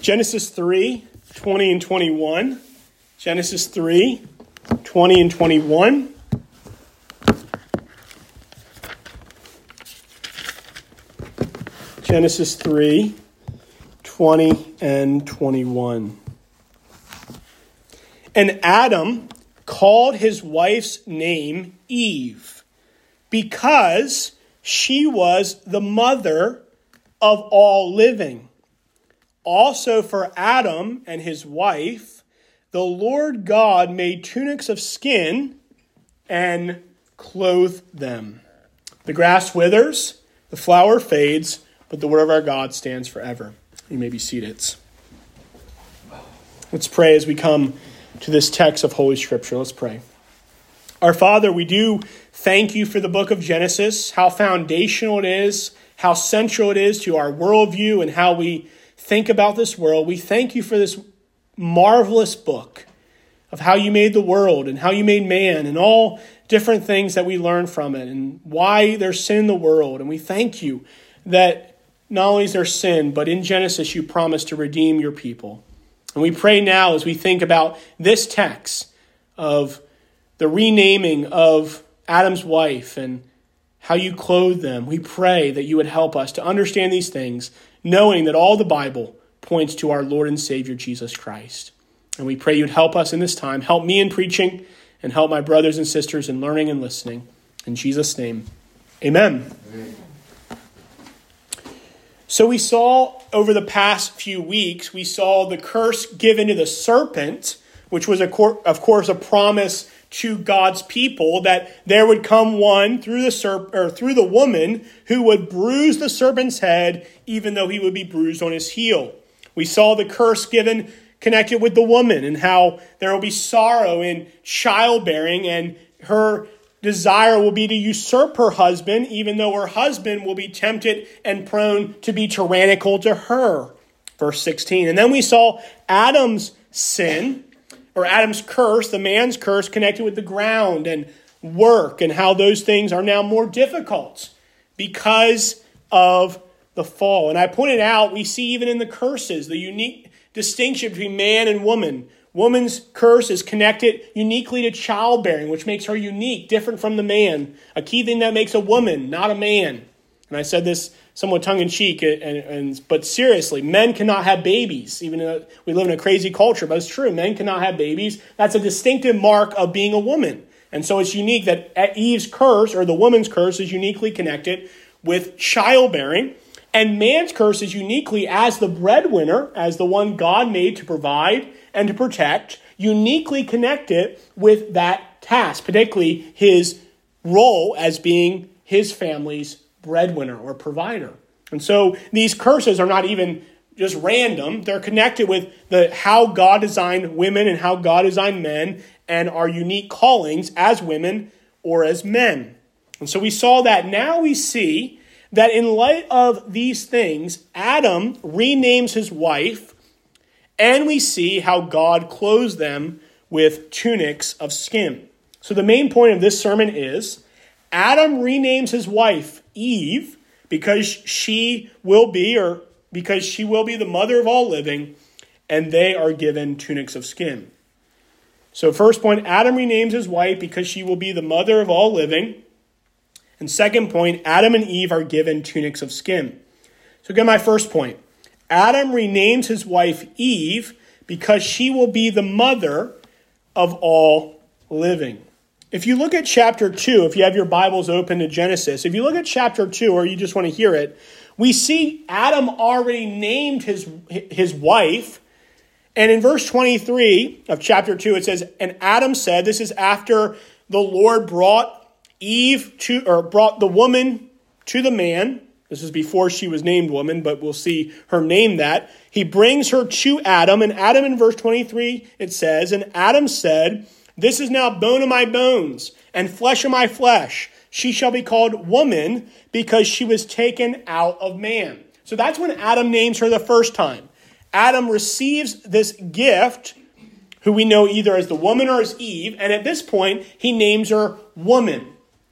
Genesis 3, 20 and 21. Genesis 3, 20 and 21. Genesis 3, 20 and 21. And Adam called his wife's name Eve, because she was the mother of all living. Also for Adam and his wife, the Lord God made tunics of skin and clothed them. The grass withers, the flower fades, but the word of our God stands forever. You may be seated. Let's pray as we come to this text of Holy Scripture. Let's pray. Our Father, we do thank you for the book of Genesis, how foundational it is, how central it is to our worldview and how we think about this world. We thank you for this marvelous book of how you made the world and how you made man and all different things that we learn from it and why there's sin in the world. And we thank you that not only is there sin, but in Genesis you promised to redeem your people. And we pray now as we think about this text of the renaming of Adam's wife and how you clothed them. We pray that you would help us to understand these things, knowing that all the Bible points to our Lord and Savior, Jesus Christ. And we pray you'd help us in this time. Help me in preaching and help my brothers and sisters in learning and listening. In Jesus' name, amen. So we saw over the past few weeks, we saw the curse given to the serpent, which was, of course, a promise to God's people that there would come one through the woman who would bruise the serpent's head, even though he would be bruised on his heel. We saw the curse given connected with the woman and how there will be sorrow in childbearing, and her desire will be to usurp her husband, even though her husband will be tempted and prone to be tyrannical to her. Verse 16. And then we saw Adam's sin, or Adam's curse, the man's curse, connected with the ground and work, and how those things are now more difficult because of the fall. And I pointed out, we see even in the curses, the unique distinction between man and woman. Woman's curse is connected uniquely to childbearing, which makes her unique, different from the man. A key thing that makes a woman, not a man. And I said this somewhat tongue-in-cheek, but seriously, men cannot have babies, even though we live in a crazy culture, but it's true. Men cannot have babies. That's a distinctive mark of being a woman. And so it's unique that Eve's curse, or the woman's curse, is uniquely connected with childbearing. And man's curse is uniquely, as the breadwinner, as the one God made to provide and to protect, uniquely connected with that task, particularly his role as being his family's breadwinner or provider. And so these curses are not even just random. They're connected with how God designed women and how God designed men and our unique callings as women or as men. And so we saw that. Now we see that in light of these things, Adam renames his wife, and we see how God clothes them with tunics of skin. So the main point of this sermon is Adam renames his wife Eve because she will be the mother of all living, and they are given tunics of skin. So first point, Adam renames his wife because she will be the mother of all living. And second point, Adam and Eve are given tunics of skin. So again, my first point, Adam renames his wife Eve because she will be the mother of all living. If you look at chapter 2, if you have your Bibles open to Genesis, if you look at chapter 2, or you just want to hear it, we see Adam already named his wife. And in verse 23 of chapter 2, it says, and Adam said, this is after the Lord brought brought the woman to the man. This is before she was named woman, but we'll see her name that. He brings her to Adam, and Adam in verse 23, it says, and Adam said, this is now bone of my bones and flesh of my flesh. She shall be called woman because she was taken out of man. So that's when Adam names her the first time. Adam receives this gift, who we know either as the woman or as Eve, and at this point, he names her woman.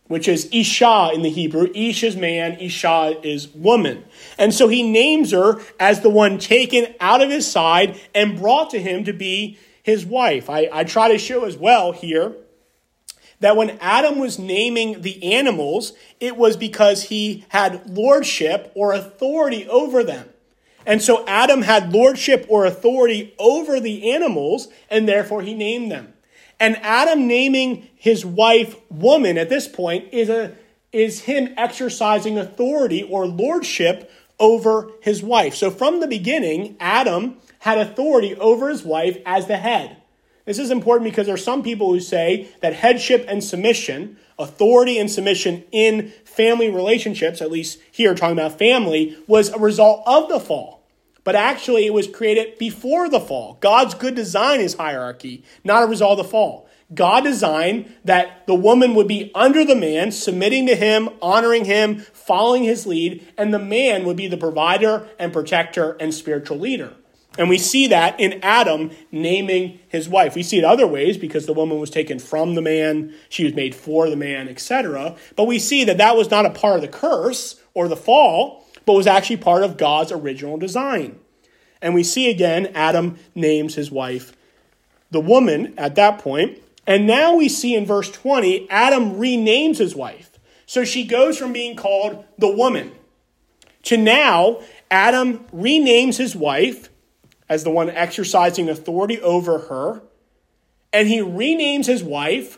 which is Isha in the Hebrew. Ish is man, Isha is woman. And so he names her as the one taken out of his side and brought to him to be his wife. I try to show as well here that when Adam was naming the animals, it was because he had lordship or authority over them. And so Adam had lordship or authority over the animals, and therefore he named them. And Adam naming his wife woman at this point is him exercising authority or lordship over his wife. So from the beginning, Adam had authority over his wife as the head. This is important because there are some people who say that headship and submission, authority and submission in family relationships, at least here talking about family, was a result of the fall. But actually it was created before the fall. God's good design is hierarchy, not a result of the fall. God designed that the woman would be under the man, submitting to him, honoring him, following his lead, and the man would be the provider and protector and spiritual leader. And we see that in Adam naming his wife. We see it other ways because the woman was taken from the man, she was made for the man, etc. But we see that that was not a part of the curse or the fall, but was actually part of God's original design. And we see again, Adam names his wife the woman at that point. And now we see in verse 20, Adam renames his wife. So she goes from being called the woman to now Adam renames his wife as the one exercising authority over her. And he renames his wife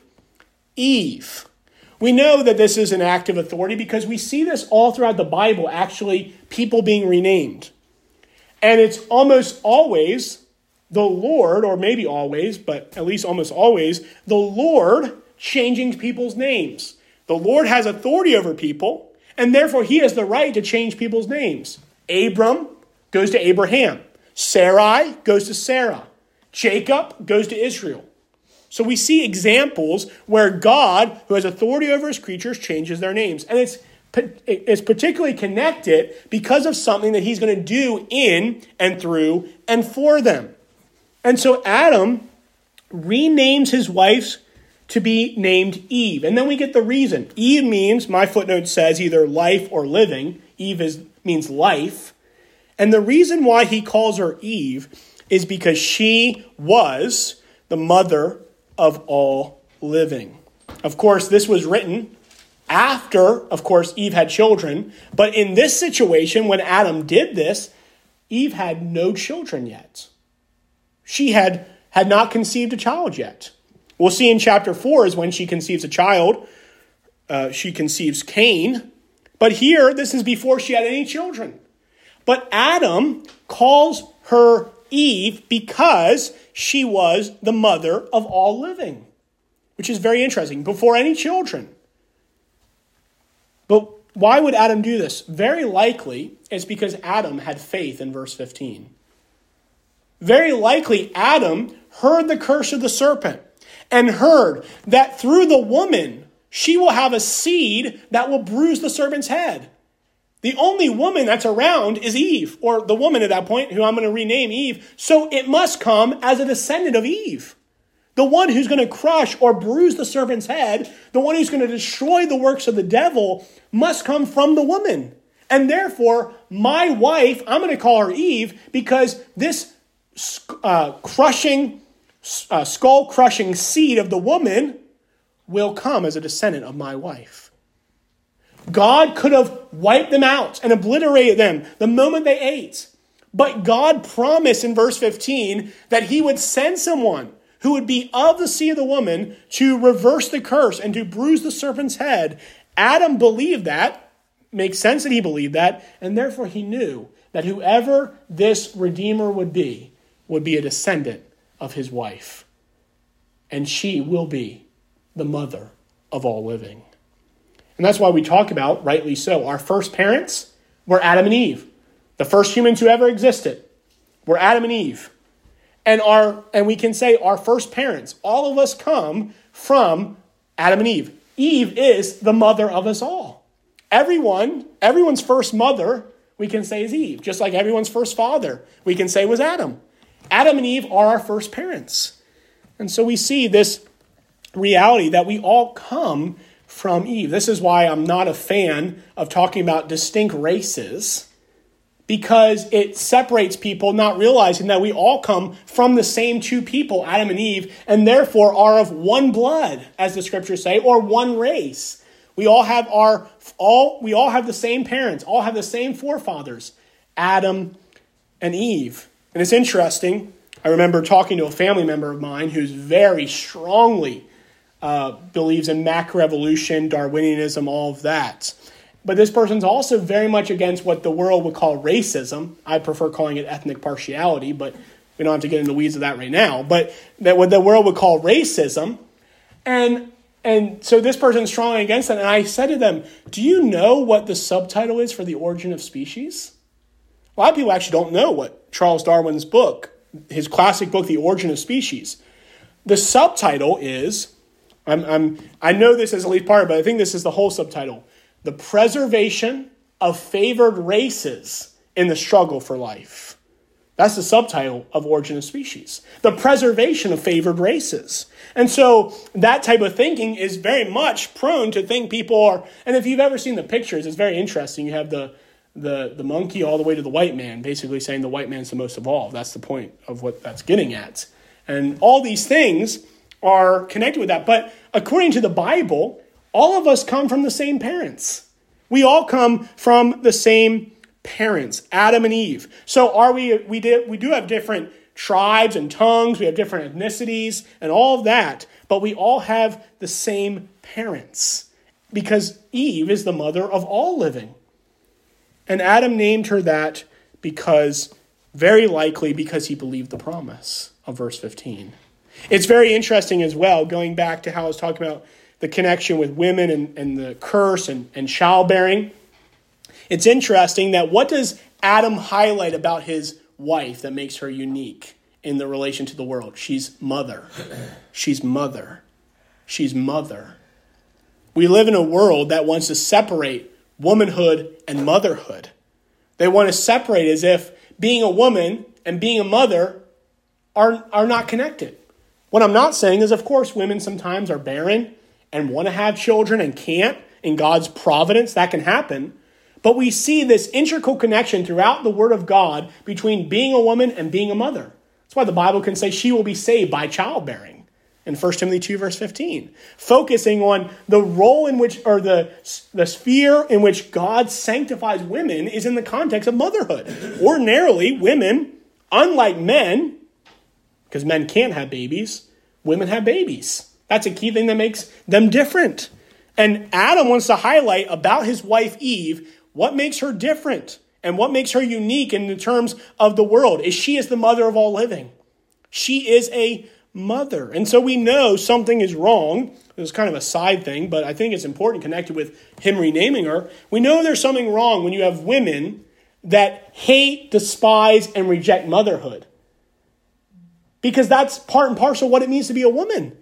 Eve. We know that this is an act of authority because we see this all throughout the Bible, actually, people being renamed. And it's almost always the Lord, or maybe always, but at least almost always, the Lord changing people's names. The Lord has authority over people, and therefore he has the right to change people's names. Abram goes to Abraham. Sarai goes to Sarah. Jacob goes to Israel. So we see examples where God, who has authority over his creatures, changes their names. And it's particularly connected because of something that he's going to do in and through and for them. And so Adam renames his wife to be named Eve. And then we get the reason. Eve means, my footnote says, either life or living. Eve means life. And the reason why he calls her Eve is because she was the mother of all living. Of course, this was written after, of course, Eve had children. But in this situation, when Adam did this, Eve had no children yet. She had not conceived a child yet. We'll see in chapter 4 is when she conceives a child. She conceives Cain. But here, this is before she had any children. But Adam calls her Eve because she was the mother of all living, which is very interesting, before any children. But why would Adam do this? Very likely it's because Adam had faith in verse 15. Very likely Adam heard the curse of the serpent and heard that through the woman, she will have a seed that will bruise the serpent's head. The only woman that's around is Eve, or the woman at that point, who I'm going to rename Eve. So it must come as a descendant of Eve. The one who's going to crush or bruise the serpent's head, the one who's going to destroy the works of the devil, must come from the woman. And therefore, my wife, I'm going to call her Eve, because this skull-crushing seed of the woman will come as a descendant of my wife. God could have wiped them out and obliterated them the moment they ate. But God promised in verse 15 that he would send someone who would be of the seed of the woman to reverse the curse and to bruise the serpent's head. Adam believed that. Makes sense that he believed that. And therefore he knew that whoever this Redeemer would be a descendant of his wife. And she will be the mother of all living. And that's why we talk about, rightly so, our first parents were Adam and Eve. The first humans who ever existed were Adam and Eve. And we can say our first parents, all of us come from Adam and Eve. Eve is the mother of us all. Everyone's first mother, we can say is Eve. Just like everyone's first father, we can say was Adam. Adam and Eve are our first parents. And so we see this reality that we all come from Eve. This is why I'm not a fan of talking about distinct races, because it separates people, not realizing that we all come from the same two people, Adam and Eve, and therefore are of one blood, as the scriptures say, or one race. We all have the same parents, all have the same forefathers, Adam and Eve. And it's interesting. I remember talking to a family member of mine who's very strongly believes in macroevolution, Darwinianism, all of that. But this person's also very much against what the world would call racism. I prefer calling it ethnic partiality, but we don't have to get into the weeds of that right now. But that what the world would call racism. And so this person's strongly against that. And I said to them, do you know what the subtitle is for The Origin of Species? A lot of people actually don't know what Charles Darwin's book, his classic book, The Origin of Species. The subtitle is, I know this is at least part of it, but I think this is the whole subtitle. The preservation of favored races in the struggle for life. That's the subtitle of Origin of Species. The preservation of favored races. And so that type of thinking is very much prone to think people are, and if you've ever seen the pictures, it's very interesting. You have the monkey all the way to the white man, basically saying the white man's the most evolved. That's the point of what that's getting at. And all these things are connected with that. But according to the Bible, all of us come from the same parents. We all come from the same parents, Adam and Eve. So we do have different tribes and tongues, we have different ethnicities and all of that, but we all have the same parents because Eve is the mother of all living. And Adam named her that very likely because he believed the promise of verse 15. It's very interesting as well, going back to how I was talking about the connection with women and the curse and childbearing. It's interesting that what does Adam highlight about his wife that makes her unique in the relation to the world? She's mother. She's mother. She's mother. We live in a world that wants to separate womanhood and motherhood. They want to separate as if being a woman and being a mother are not connected. What I'm not saying is, of course, women sometimes are barren and want to have children and can't. In God's providence, that can happen. But we see this integral connection throughout the Word of God between being a woman and being a mother. That's why the Bible can say she will be saved by childbearing in 1 Timothy 2, verse 15. Focusing on the role in which, or the sphere in which God sanctifies women is in the context of motherhood. Ordinarily, women, unlike men, because men can't have babies, women have babies. That's a key thing that makes them different. And Adam wants to highlight about his wife Eve what makes her different and what makes her unique in the terms of the world is she is the mother of all living. She is a mother. And so we know something is wrong. It's kind of a side thing, but I think it's important connected with him renaming her. We know there's something wrong when you have women that hate, despise, and reject motherhood. Because that's part and parcel of what it means to be a woman.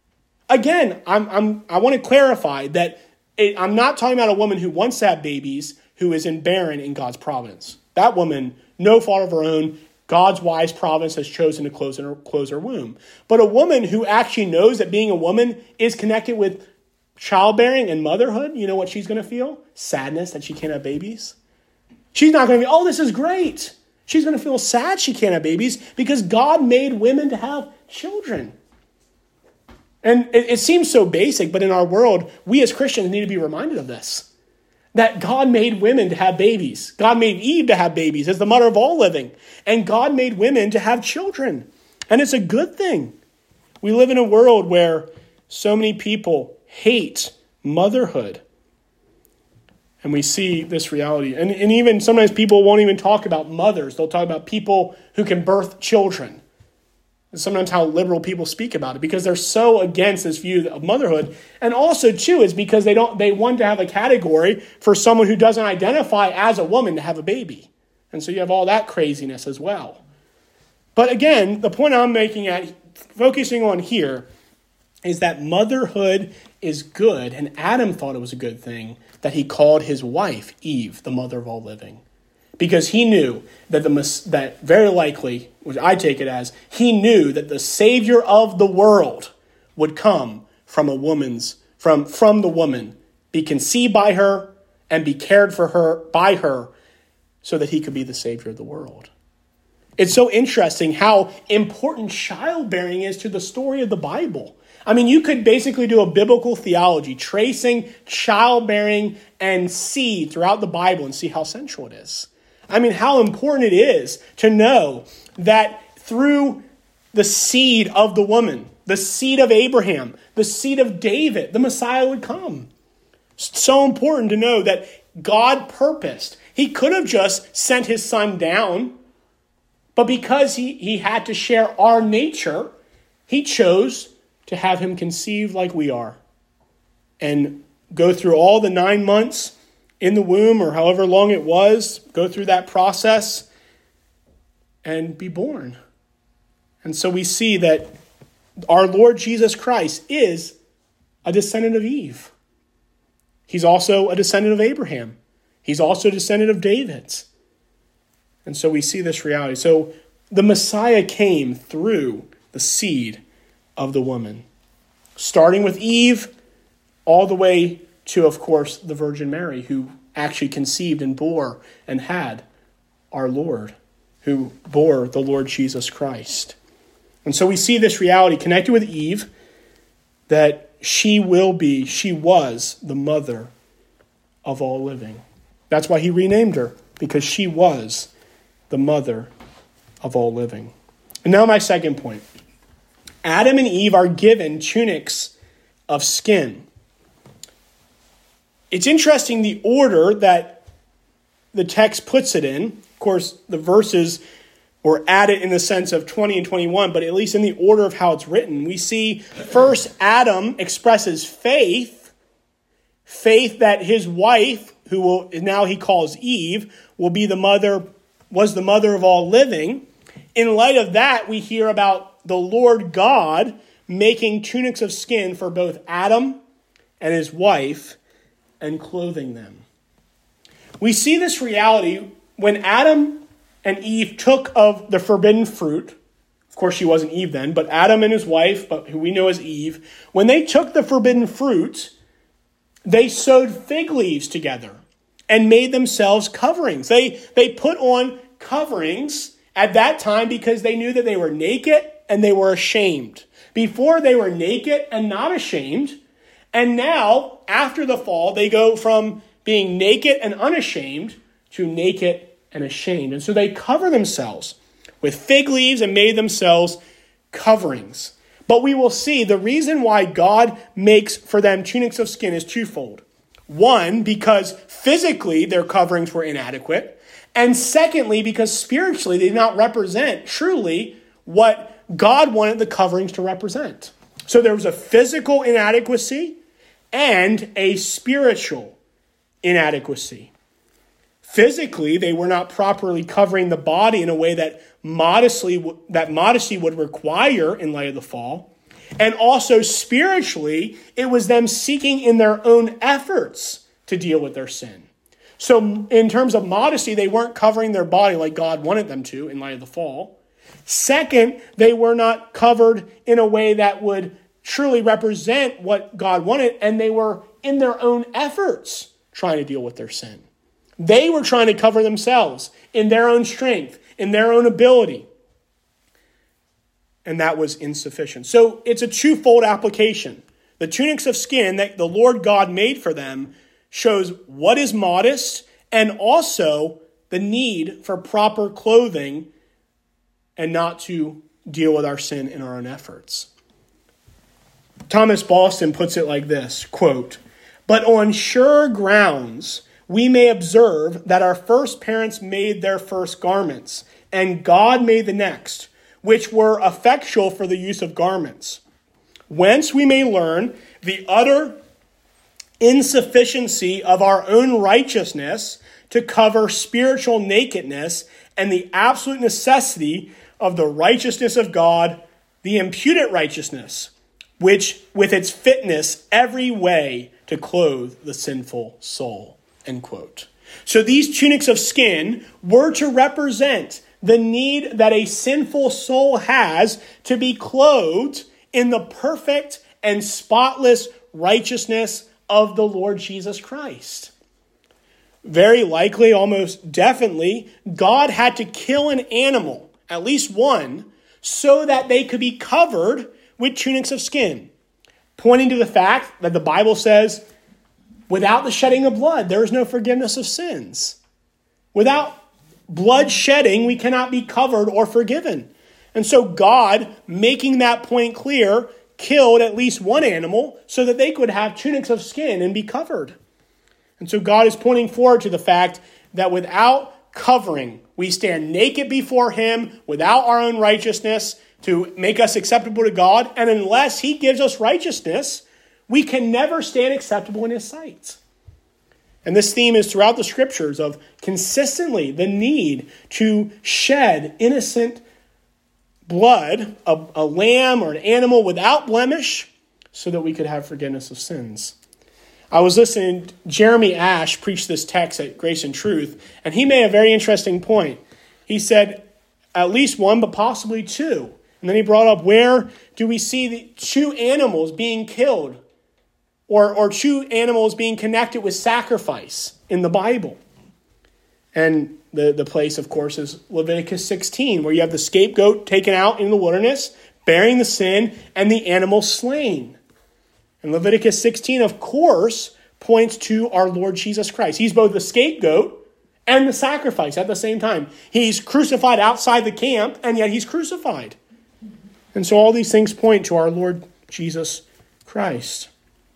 Again, I want to clarify that I'm not talking about a woman who wants to have babies who is barren in God's providence. That woman, no fault of her own, God's wise providence has chosen to close her womb. But a woman who actually knows that being a woman is connected with childbearing and motherhood, you know what she's going to feel? Sadness that she can't have babies. She's not going to be, oh, this is great. She's going to feel sad she can't have babies because God made women to have children. And it seems so basic, but in our world, we as Christians need to be reminded of this. That God made women to have babies. God made Eve to have babies as the mother of all living. And God made women to have children. And it's a good thing. We live in a world where so many people hate motherhood. And we see this reality. And even sometimes people won't even talk about mothers. They'll talk about people who can birth children. And sometimes how liberal people speak about it because they're so against this view of motherhood. And also, too, is because they want to have a category for someone who doesn't identify as a woman to have a baby. And so you have all that craziness as well. But again, the point I'm focusing on here is that motherhood is good. And Adam thought it was a good thing that he called his wife Eve, the mother of all living. Because he knew that very likely, which I take it as, he knew that the Savior of the world would come from from the woman, be conceived by her, and be cared for her by her, so that he could be the Savior of the world. It's so interesting how important childbearing is to the story of the Bible. I mean, you could basically do a biblical theology, tracing childbearing and seed throughout the Bible and see how central it is. I mean, how important it is to know that through the seed of the woman, the seed of Abraham, the seed of David, the Messiah would come. It's so important to know that God purposed. He could have just sent his son down, but because he had to share our nature, he chose to have him conceived like we are and go through all the 9 months in the womb or however long it was, go through that process and be born. And so we see that our Lord Jesus Christ is a descendant of Eve. He's also a descendant of Abraham. He's also a descendant of David's. And so we see this reality. So the Messiah came through the seed of the woman, starting with Eve all the way to, of course, the Virgin Mary, who actually conceived and bore and had our Lord, who bore the Lord Jesus Christ. And so we see this reality connected with Eve, that she was the mother of all living. That's why he renamed her, because she was the mother of all living. And now my second point. Adam and Eve are given tunics of skin. It's interesting the order that the text puts it in. Of course, the verses were added in the sense of 20 and 21, but at least in the order of how it's written, we see first Adam expresses faith that his wife, who now he calls Eve, was the mother of all living. In light of that, we hear about the Lord God making tunics of skin for both Adam and his wife and clothing them. We see this reality when Adam and Eve took of the forbidden fruit. Of course, she wasn't Eve then, but Adam and his wife, but who we know as Eve, when they took the forbidden fruit, they sewed fig leaves together and made themselves coverings. They put on coverings at that time because they knew that they were naked and they were ashamed. Before, they were naked and not ashamed. And now, after the fall, they go from being naked and unashamed to naked and ashamed. And so they cover themselves with fig leaves and made themselves coverings. But we will see the reason why God makes for them tunics of skin is twofold. One, because physically their coverings were inadequate. And secondly, because spiritually they did not represent truly what God wanted the coverings to represent. So there was a physical inadequacy and a spiritual inadequacy. Physically, they were not properly covering the body in a way that modesty would require in light of the fall. And also spiritually, it was them seeking in their own efforts to deal with their sin. So in terms of modesty, they weren't covering their body like God wanted them to in light of the fall. Second, they were not covered in a way that would truly represent what God wanted, and they were in their own efforts trying to deal with their sin. They were trying to cover themselves in their own strength, in their own ability. And that was insufficient. So it's a twofold application. The tunics of skin that the Lord God made for them shows what is modest and also the need for proper clothing and not to deal with our sin in our own efforts. Thomas Boston puts it like this, quote, "But on sure grounds, we may observe that our first parents made their first garments, and God made the next, which were effectual for the use of garments. Whence we may learn the utter insufficiency of our own righteousness to cover spiritual nakedness, and the absolute necessity of the righteousness of God, the imputed righteousness, which with its fitness every way to clothe the sinful soul." End quote. So these tunics of skin were to represent the need that a sinful soul has to be clothed in the perfect and spotless righteousness of the Lord Jesus Christ. Very likely, almost definitely, God had to kill an animal, at least one, so that they could be covered with tunics of skin, pointing to the fact that the Bible says, without the shedding of blood, there is no forgiveness of sins. Without blood shedding, we cannot be covered or forgiven. And so God, making that point clear, killed at least one animal so that they could have tunics of skin and be covered. And so God is pointing forward to the fact that without covering, we stand naked before him without our own righteousness to make us acceptable to God. And unless he gives us righteousness, we can never stand acceptable in his sight. And this theme is throughout the scriptures of consistently the need to shed innocent blood, a lamb or an animal without blemish, so that we could have forgiveness of sins. I was listening, Jeremy Ash preached this text at Grace and Truth, and he made a very interesting point. He said, at least one, but possibly two. And then he brought up, where do we see the two animals being killed or two animals being connected with sacrifice in the Bible? And the place, of course, is Leviticus 16, where you have the scapegoat taken out in the wilderness, bearing the sin, and the animal slain. And Leviticus 16, of course, points to our Lord Jesus Christ. He's both the scapegoat and the sacrifice at the same time. He's crucified outside the camp, and yet he's crucified. And so all these things point to our Lord Jesus Christ.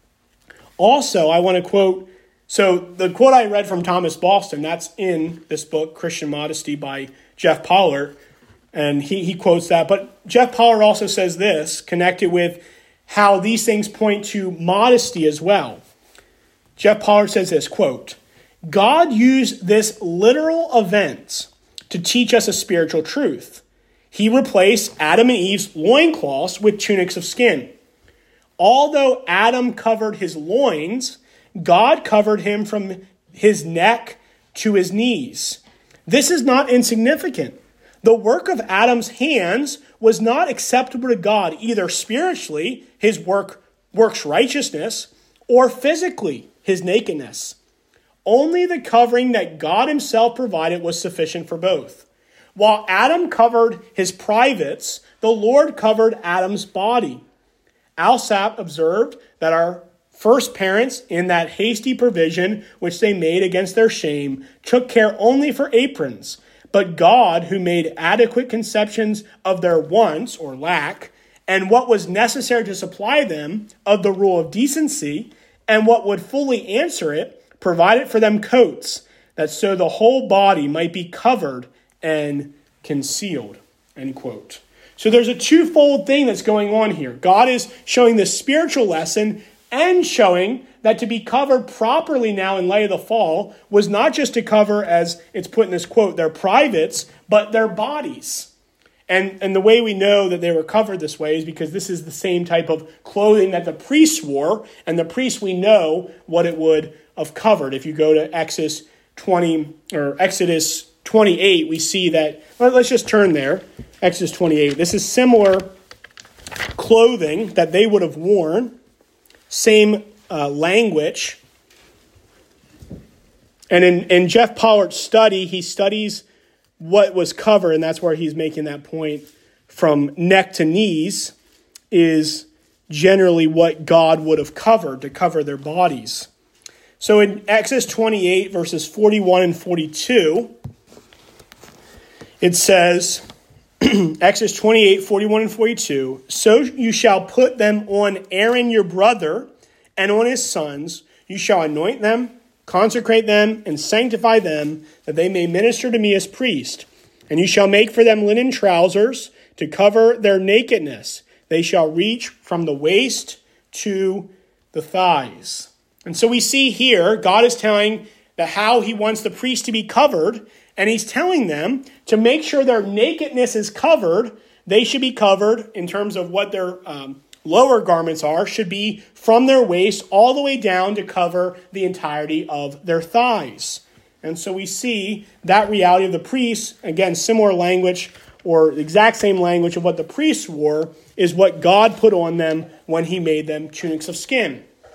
Also, I want to quote, so the quote I read from Thomas Boston, that's in this book, Christian Modesty by Jeff Pollard, and he quotes that. But Jeff Pollard also says this, connected with how these things point to modesty as well. Jeff Pollard says this, quote, God used this literal event to teach us a spiritual truth. He replaced Adam and Eve's loincloths with tunics of skin. Although Adam covered his loins, God covered him from his neck to his knees. This is not insignificant. The work of Adam's hands was not acceptable to God, either spiritually, his works righteousness, or physically, his nakedness. Only the covering that God himself provided was sufficient for both. While Adam covered his privates, the Lord covered Adam's body. Alsop observed that our first parents, in that hasty provision which they made against their shame, took care only for aprons. But God, who made adequate conceptions of their wants or lack, and what was necessary to supply them of the rule of decency, and what would fully answer it, provided for them coats, that so the whole body might be covered and concealed. End quote. So there's a twofold thing that's going on here. God is showing the spiritual lesson and showing that to be covered properly now in light of the fall was not just to cover, as it's put in this quote, their privates, but their bodies. And the way we know that they were covered this way is because this is the same type of clothing that the priests wore, and the priests, we know what it would have covered. If you go to Exodus 28, we see that, let's just turn there, Exodus 28. This is similar clothing that they would have worn, same language. And in Jeff Pollard's study, he studies what was covered, and that's where he's making that point, from neck to knees is generally what God would have covered to cover their bodies. So in Exodus 28, verses 41 and 42, it says, Exodus 28, 41 and 42, so you shall put them on Aaron your brother and on his sons. You shall anoint them, consecrate them, and sanctify them, that they may minister to me as priest. And you shall make for them linen trousers to cover their nakedness. They shall reach from the waist to the thighs. And so we see here, God is telling that how he wants the priest to be covered, and he's telling them to make sure their nakedness is covered. They should be covered in terms of what their lower garments are, should be from their waist all the way down to cover the entirety of their thighs. And so we see that reality of the priests, again, similar language or the exact same language of what the priests wore is what God put on them when he made them tunics of skin.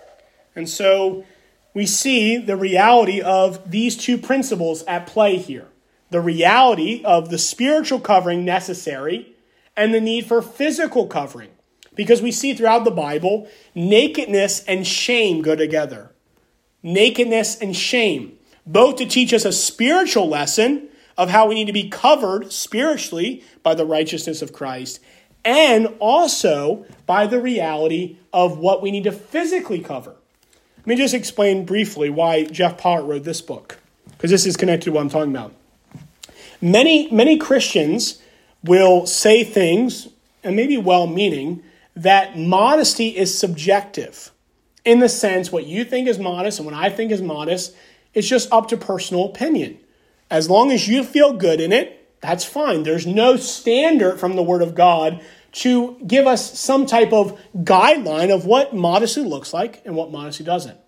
And so we see the reality of these two principles at play here. The reality of the spiritual covering necessary and the need for physical covering. Because we see throughout the Bible, nakedness and shame go together. Nakedness and shame, both to teach us a spiritual lesson of how we need to be covered spiritually by the righteousness of Christ, and also by the reality of what we need to physically cover. Let me just explain briefly why Jeff Pollard wrote this book, because this is connected to what I'm talking about. Many Christians will say things, and maybe well-meaning, that modesty is subjective. In the sense, what you think is modest and what I think is modest, it's just up to personal opinion. As long as you feel good in it, that's fine. There's no standard from the Word of God to give us some type of guideline of what modesty looks like and what modesty doesn't.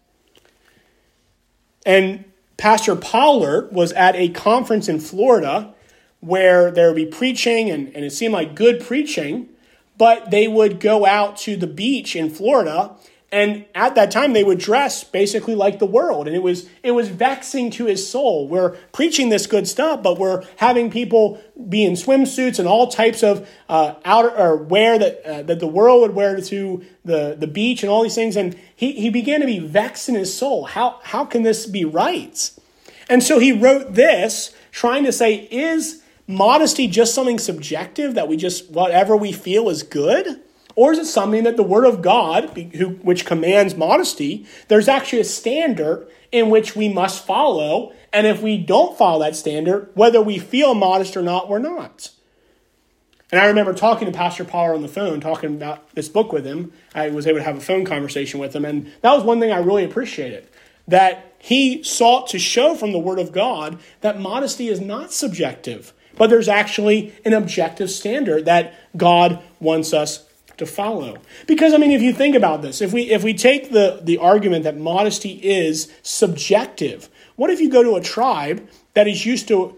And Pastor Pollard was at a conference in Florida where there would be preaching, and it seemed like good preaching, but they would go out to the beach in Florida, and at that time they would dress basically like the world. And it was vexing to his soul. We're preaching this good stuff, but we're having people be in swimsuits and all types of outer or wear that the world would wear to the beach and all these things. And he began to be vexed in his soul. How can this be right? And so he wrote this, trying to say, is modesty just something subjective that we just, whatever we feel is good? Or is it something that the Word of God, which commands modesty, there's actually a standard in which we must follow, and if we don't follow that standard, whether we feel modest or not, we're not. And I remember talking to Pastor Pollard on the phone, talking about this book with him. I was able to have a phone conversation with him, and that was one thing I really appreciated, that he sought to show from the Word of God that modesty is not subjective, but there's actually an objective standard that God wants us to follow. Because, if you think about this, if we take the argument that modesty is subjective, what if you go to a tribe that is used to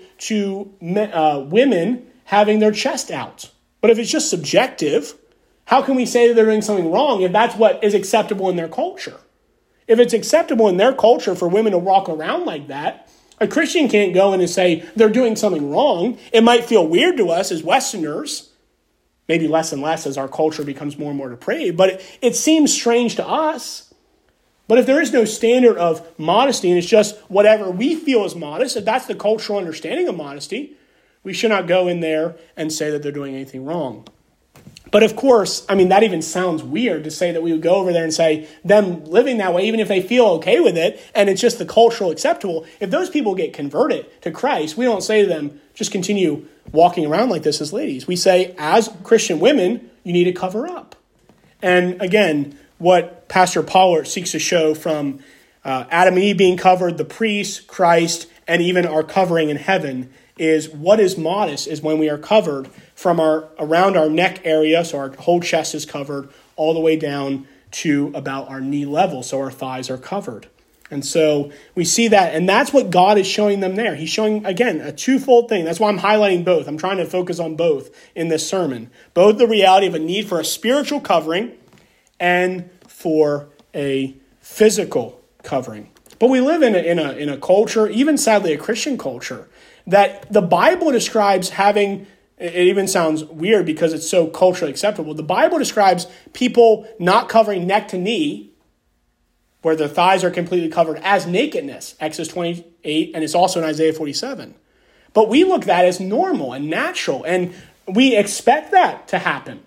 women having their chest out? But if it's just subjective, how can we say that they're doing something wrong if that's what is acceptable in their culture? If it's acceptable in their culture for women to walk around like that, a Christian can't go in and say they're doing something wrong. It might feel weird to us as Westerners, maybe less and less as our culture becomes more and more depraved, but it seems strange to us. But if there is no standard of modesty and it's just whatever we feel is modest, if that's the cultural understanding of modesty, we should not go in there and say that they're doing anything wrong. But of course, that even sounds weird to say that we would go over there and say them living that way, even if they feel okay with it, and it's just the cultural acceptable. If those people get converted to Christ, we don't say to them, just continue walking around like this as ladies. We say, as Christian women, you need to cover up. And again, what Pastor Pollard seeks to show from Adam and Eve being covered, the priest, Christ, and even our covering in heaven is what is modest is when we are covered from around our neck area, so our whole chest is covered, all the way down to about our knee level, so our thighs are covered. And so we see that, and that's what God is showing them there. He's showing, again, a twofold thing. That's why I'm highlighting both. I'm trying to focus on both in this sermon. Both the reality of a need for a spiritual covering and for a physical covering. But we live in a culture, even sadly a Christian culture, that the Bible describes having, it even sounds weird because it's so culturally acceptable. The Bible describes people not covering neck to knee, where their thighs are completely covered, as nakedness, Exodus 28, and it's also in Isaiah 47. But we look at that as normal and natural, and we expect that to happen.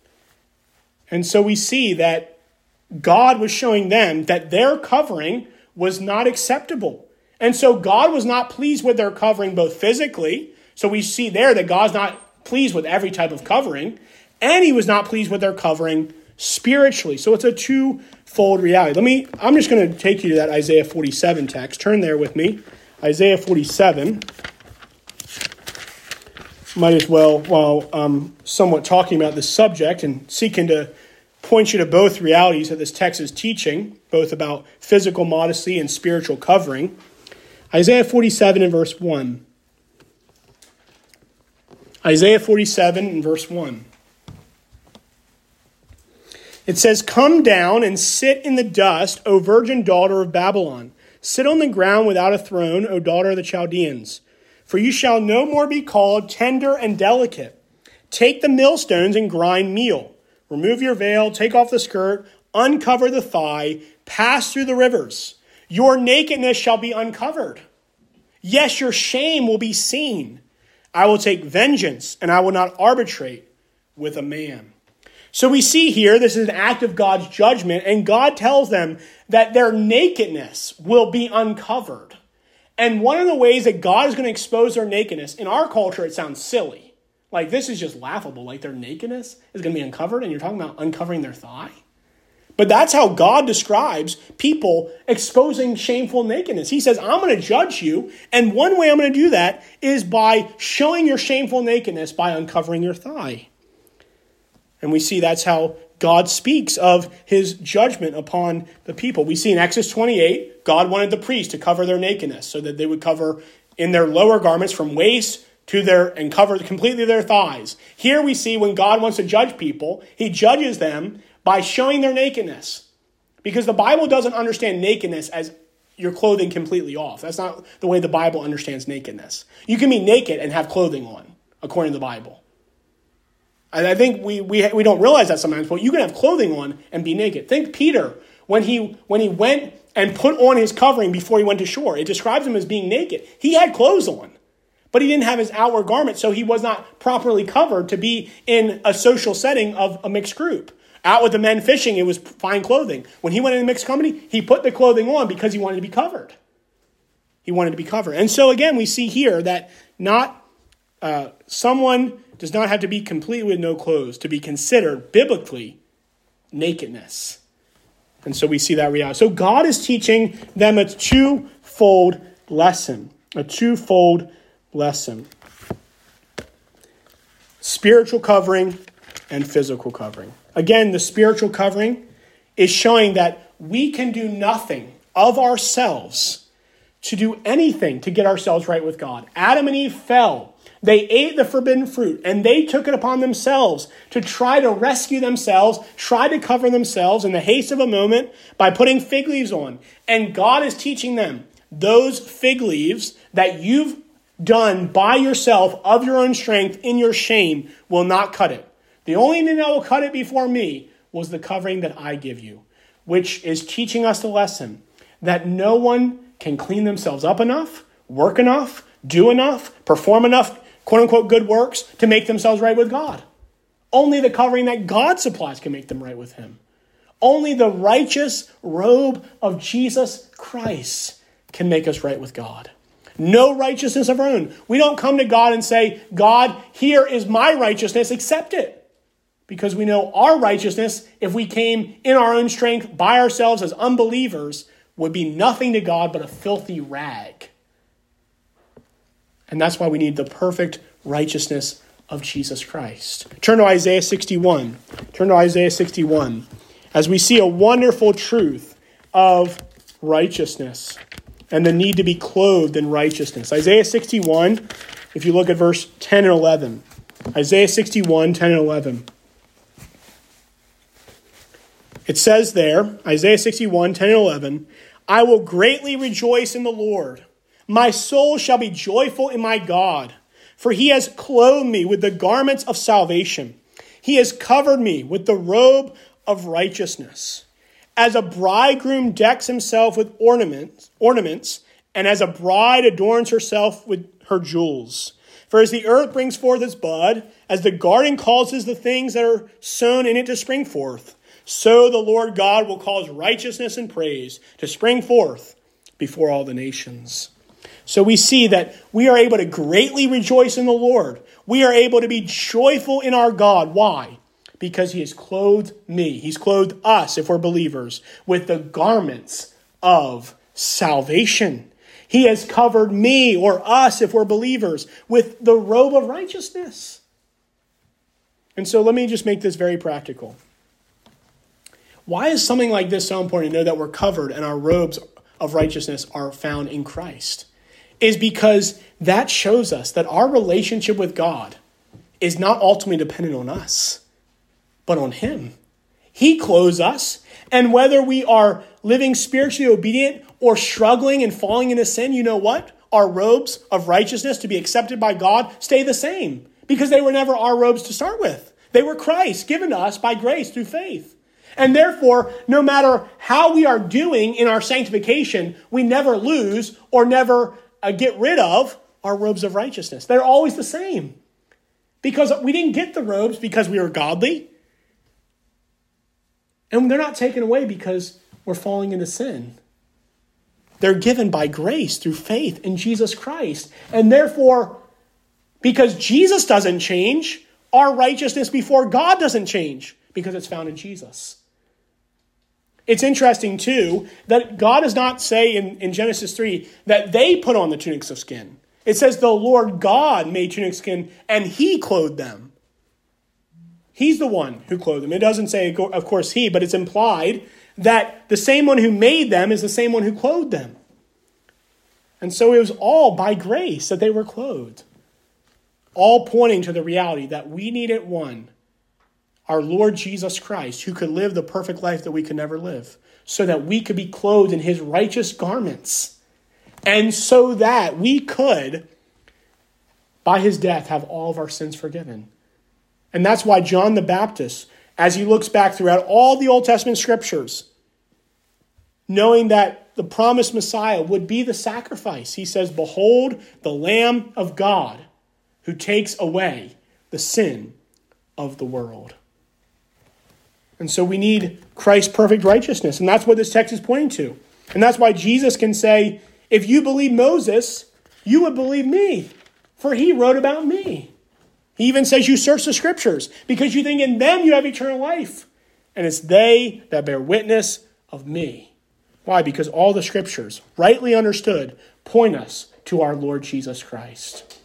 And so we see that God was showing them that their covering was not acceptable. And so God was not pleased with their covering both physically. So we see there that God's not pleased with every type of covering. And he was not pleased with their covering spiritually. So it's a twofold reality. I'm just going to take you to that Isaiah 47 text. Turn there with me. Isaiah 47. Might as well, while I'm somewhat talking about this subject and seeking to point you to both realities that this text is teaching, both about physical modesty and spiritual covering. Isaiah 47 and verse 1. Isaiah 47 and verse 1. It says, "Come down and sit in the dust, O virgin daughter of Babylon. Sit on the ground without a throne, O daughter of the Chaldeans. For you shall no more be called tender and delicate. Take the millstones and grind meal. Remove your veil, take off the skirt, uncover the thigh, pass through the rivers. Your nakedness shall be uncovered. Yes, your shame will be seen. I will take vengeance, and I will not arbitrate with a man." So we see here, this is an act of God's judgment, and God tells them that their nakedness will be uncovered. And one of the ways that God is going to expose their nakedness, in our culture, it sounds silly. Like, this is just laughable. Like, their nakedness is going to be uncovered, and you're talking about uncovering their thigh? But that's how God describes people exposing shameful nakedness. He says, I'm going to judge you, and one way I'm going to do that is by showing your shameful nakedness by uncovering your thigh. And we see that's how God speaks of his judgment upon the people. We see in Exodus 28, God wanted the priests to cover their nakedness so that they would cover in their lower garments from waist to and cover completely their thighs. Here we see when God wants to judge people, he judges them by showing their nakedness. Because the Bible doesn't understand nakedness as your clothing completely off. That's not the way the Bible understands nakedness. You can be naked and have clothing on, according to the Bible. And I think we don't realize that sometimes, but you can have clothing on and be naked. Think Peter, when he went and put on his covering before he went to shore. It describes him as being naked. He had clothes on, but he didn't have his outward garment, so he was not properly covered to be in a social setting of a mixed group. Out with the men fishing, it was fine clothing. When he went in a mixed company, he put the clothing on because he wanted to be covered. He wanted to be covered. And so again, we see here that someone does not have to be completely with no clothes to be considered biblically nakedness. And so we see that reality. So God is teaching them a twofold lesson. A twofold lesson. Spiritual covering and physical covering. Again, the spiritual covering is showing that we can do nothing of ourselves to do anything to get ourselves right with God. Adam and Eve fell. They ate the forbidden fruit, and they took it upon themselves to try to rescue themselves, try to cover themselves in the haste of a moment by putting fig leaves on. And God is teaching them, those fig leaves that you've done by yourself of your own strength in your shame will not cut it. The only thing that will cut it before me was the covering that I give you, which is teaching us the lesson that no one can clean themselves up enough, work enough, do enough, perform enough, quote-unquote, good works to make themselves right with God. Only the covering that God supplies can make them right with him. Only the righteous robe of Jesus Christ can make us right with God. No righteousness of our own. We don't come to God and say, God, here is my righteousness, accept it. Because we know our righteousness, if we came in our own strength by ourselves as unbelievers, would be nothing to God but a filthy rag. And that's why we need the perfect righteousness of Jesus Christ. Turn to Isaiah 61. Turn to Isaiah 61 as we see a wonderful truth of righteousness and the need to be clothed in righteousness. Isaiah 61, if you look at verse 10 and 11. Isaiah 61, 10 and 11. It says there, Isaiah 61, 10 and 11, I will greatly rejoice in the Lord. My soul shall be joyful in my God, for he has clothed me with the garments of salvation. He has covered me with the robe of righteousness. As a bridegroom decks himself with ornaments, and as a bride adorns herself with her jewels. For as the earth brings forth its bud, as the garden causes the things that are sown in it to spring forth, so the Lord God will cause righteousness and praise to spring forth before all the nations. So we see that we are able to greatly rejoice in the Lord. We are able to be joyful in our God. Why? Because he has clothed me. He's clothed us, if we're believers, with the garments of salvation. He has covered me, or us, if we're believers, with the robe of righteousness. And so let me just make this very practical. Why is something like this so important to know that we're covered and our robes of righteousness are found in Christ? Is because that shows us that our relationship with God is not ultimately dependent on us, but on him. He clothes us. And whether we are living spiritually obedient or struggling and falling into sin, you know what? Our robes of righteousness to be accepted by God stay the same because they were never our robes to start with. They were Christ given to us by grace through faith. And therefore, no matter how we are doing in our sanctification, we never lose or never get rid of our robes of righteousness. They're always the same because we didn't get the robes because we were godly. And they're not taken away because we're falling into sin. They're given by grace through faith in Jesus Christ. And therefore, because Jesus doesn't change, our righteousness before God doesn't change because it's found in Jesus. It's interesting, too, that God does not say in Genesis 3 that they put on the tunics of skin. It says the Lord God made tunics of skin and he clothed them. He's the one who clothed them. It doesn't say, of course, he, but it's implied that the same one who made them is the same one who clothed them. And so it was all by grace that they were clothed. All pointing to the reality that we needed one, our Lord Jesus Christ, who could live the perfect life that we could never live, so that we could be clothed in his righteous garments. And so that we could, by his death, have all of our sins forgiven. And that's why John the Baptist, as he looks back throughout all the Old Testament scriptures, knowing that the promised Messiah would be the sacrifice, he says, "Behold, the Lamb of God who takes away the sin of the world." And so we need Christ's perfect righteousness. And that's what this text is pointing to. And that's why Jesus can say, if you believe Moses, you would believe me, for he wrote about me. He even says you search the scriptures because you think in them you have eternal life. And it's they that bear witness of me. Why? Because all the scriptures, rightly understood, point us to our Lord Jesus Christ.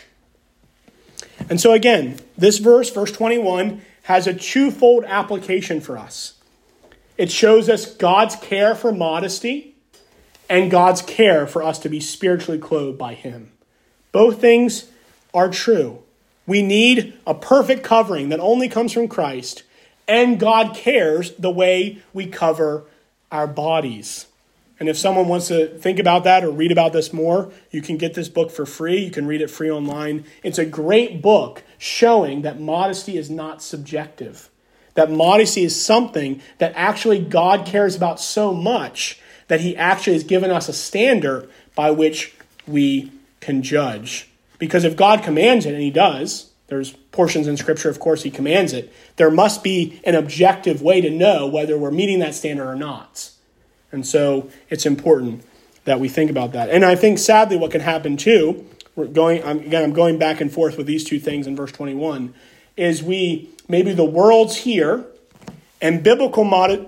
And so again, this verse 21, has a twofold application for us. It shows us God's care for modesty and God's care for us to be spiritually clothed by him. Both things are true. We need a perfect covering that only comes from Christ, and God cares the way we cover our bodies. And if someone wants to think about that or read about this more, you can get this book for free. You can read it free online. It's a great book showing that modesty is not subjective, that modesty is something that actually God cares about so much that he actually has given us a standard by which we can judge. Because if God commands it, and he does, there's portions in Scripture, of course, he commands it, there must be an objective way to know whether we're meeting that standard or not. And so it's important that we think about that. And I think, sadly, what can happen, too, I'm going back and forth with these two things in verse 21, is maybe the world's here, and biblical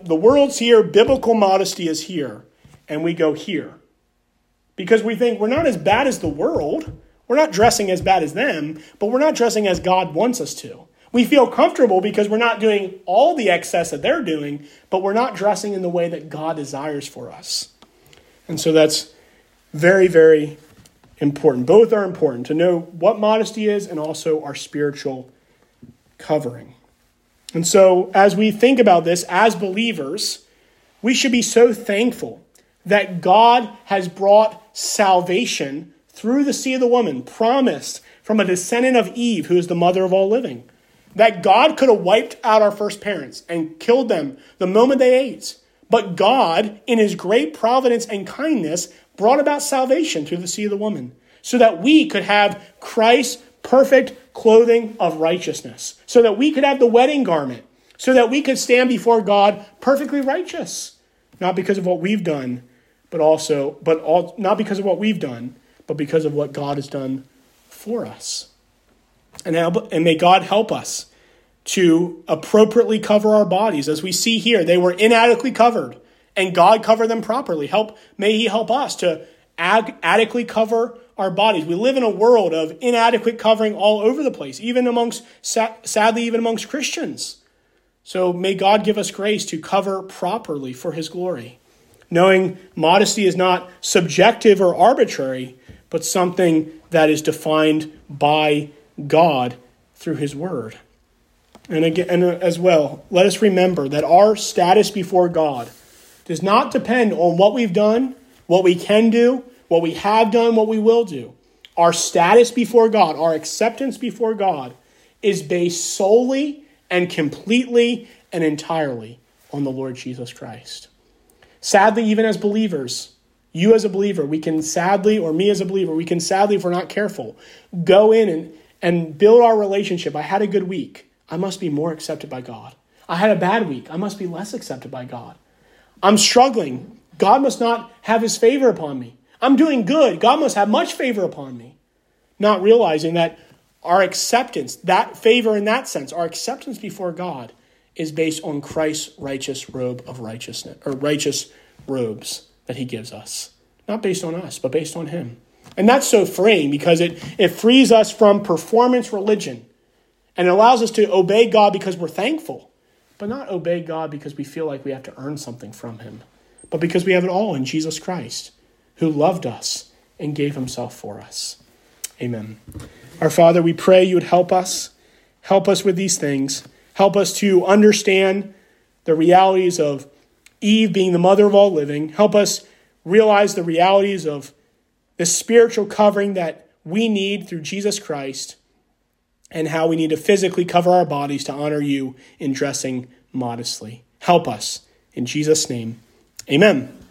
modesty is here, and we go here. Because we think we're not as bad as the world. We're not dressing as bad as them, but we're not dressing as God wants us to. We feel comfortable because we're not doing all the excess that they're doing, but we're not dressing in the way that God desires for us. And so that's very, very important. Both are important to know what modesty is and also our spiritual covering. And so as we think about this as believers, we should be so thankful that God has brought salvation through the seed of the woman, promised from a descendant of Eve, who is the mother of all living. That God could have wiped out our first parents and killed them the moment they ate. But God, in his great providence and kindness, brought about salvation through the seed of the woman, so that we could have Christ's perfect clothing of righteousness, so that we could have the wedding garment, so that we could stand before God perfectly righteous, not because of what we've done, not because of what we've done, but because of what God has done for us. And may God help us to appropriately cover our bodies. As we see here, they were inadequately covered, and God covered them properly. May he help us to adequately cover our bodies. We live in a world of inadequate covering all over the place, sadly, even amongst Christians. So may God give us grace to cover properly for his glory, knowing modesty is not subjective or arbitrary, but something that is defined by God through his word. And again, and as well, let us remember that our status before God does not depend on what we've done, what we can do, what we have done, what we will do. Our status before God, our acceptance before God, is based solely and completely and entirely on the Lord Jesus Christ. Sadly, even as believers, you as a believer, we can sadly, or me as a believer, we can sadly, if we're not careful, go in and build our relationship. I had a good week. I must be more accepted by God. I had a bad week. I must be less accepted by God. I'm struggling. God must not have his favor upon me. I'm doing good. God must have much favor upon me. Not realizing that our acceptance, that favor in that sense, our acceptance before God is based on Christ's righteous robe of righteousness, or righteous robes that he gives us. Not based on us, but based on him. And that's so freeing because it frees us from performance religion. And it allows us to obey God because we're thankful, but not obey God because we feel like we have to earn something from him, but because we have it all in Jesus Christ, who loved us and gave himself for us. Amen. Our Father, we pray you would help us with these things. Help us to understand the realities of Eve being the mother of all living. Help us realize the realities of the spiritual covering that we need through Jesus Christ, and how we need to physically cover our bodies to honor you in dressing modestly. Help us. In Jesus' name, amen.